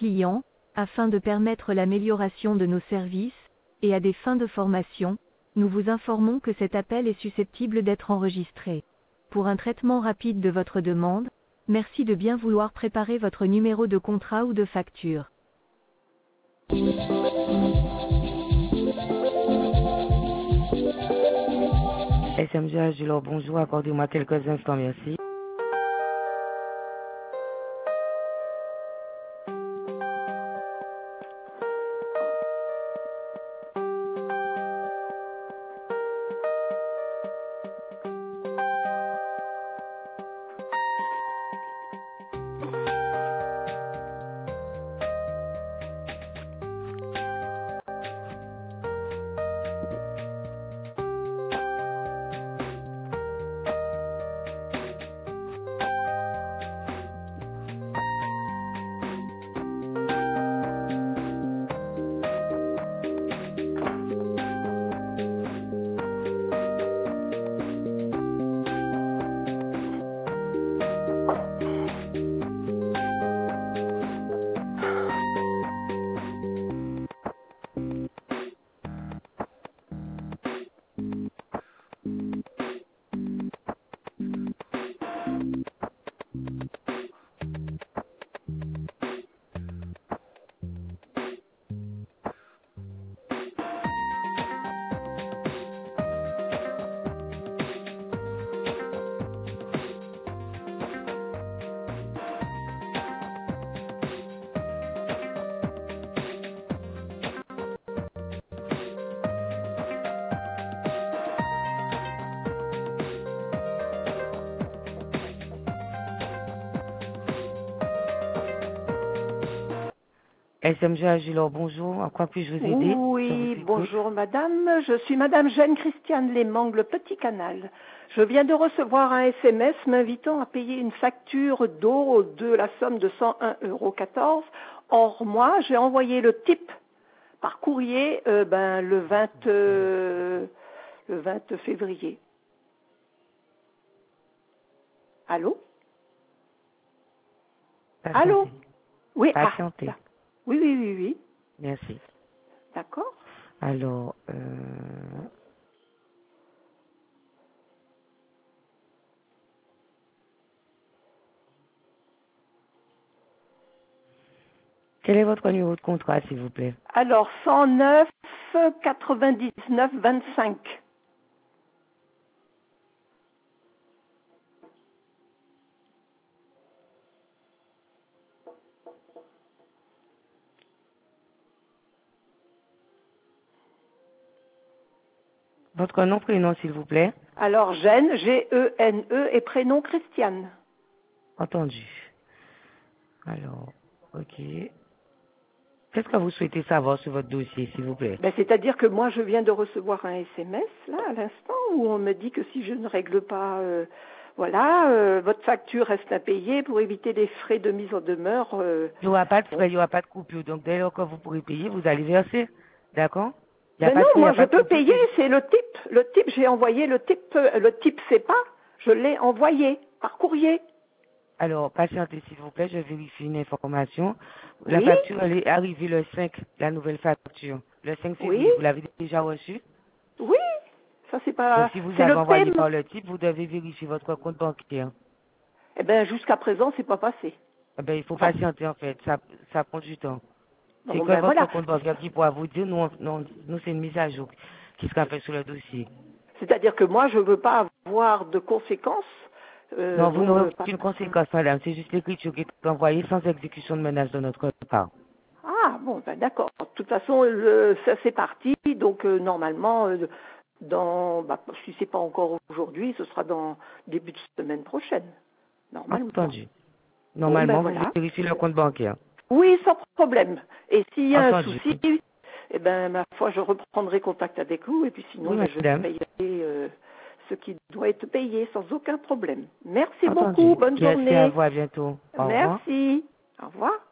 clients, afin de permettre l'amélioration de nos services, et à des fins de formation, nous vous informons que cet appel est susceptible d'être enregistré. Pour un traitement rapide de votre demande, merci de bien vouloir préparer votre numéro de contrat ou de facture. SMG Agilor, bonjour, accordez-moi quelques instants, merci. SMG Agilor, bonjour. En quoi puis-je vous aider? Oui, bonjour madame. Je suis madame Jeanne Christiane Lémang, le Petit Canal. Je viens de recevoir un SMS m'invitant à payer une facture d'eau de la somme de 101,14 €. Or, moi, j'ai envoyé le type par courrier le 20 février. Allô? Patientez. Allô? Oui, Patientez. Oui. Merci. D'accord. Alors, quel est votre numéro de contrat, s'il vous plaît? Alors, 109 99 25. Votre nom, prénom, s'il vous plaît? Alors, Jeanne, G-E-N-E, et prénom Christiane. Entendu. Alors, ok. Qu'est-ce que vous souhaitez savoir sur votre dossier, s'il vous plaît? C'est-à-dire que moi, je viens de recevoir un SMS, là, à l'instant, où on me dit que si je ne règle pas, votre facture reste à payer pour éviter les frais de mise en demeure. Il n'y aura pas de frais, il n'y aura pas de coupure. Donc, dès lors que vous pourrez payer, vous allez verser. D'accord? Non, moi, je peux payer, c'est le type. Le type, j'ai envoyé le type c'est pas, je l'ai envoyé par courrier. Alors, patientez, s'il vous plaît, je vérifie une information. La Oui. facture, elle est arrivée le 5, la nouvelle facture. Le 5 février, Oui. vous l'avez déjà reçue? Oui, ça c'est pas... Donc, si vous c'est avez le envoyé thème. par le type, vous devez vérifier votre compte bancaire. Eh bien, jusqu'à présent, c'est pas passé. Eh ben, il faut patienter, en fait. Ça prend du temps. C'est Bon, que votre voilà. compte bancaire qui pourra vous dire, nous c'est une mise à jour qui sera faite sur le dossier. C'est-à-dire que moi, je ne veux pas avoir de conséquences. Non, vous n'aurez aucune conséquence, madame. C'est juste l'écriture qui est envoyée sans exécution de menace de notre part. Ah, bon, d'accord. De toute façon, ça c'est parti. Donc, normalement, si c'est pas encore aujourd'hui, ce sera dans début de semaine prochaine. Normalement. Entendu. Normalement, voilà. vous vérifiez le compte bancaire. Oui, sans problème. Et s'il y a Entendu. un souci, ma foi, je reprendrai contact avec vous. Et puis sinon, Oui, je madame. payerai ce qui doit être payé sans aucun problème. Merci Entendu. beaucoup. Bonne Merci journée. à vous. À bientôt. Au revoir. Merci. Au revoir.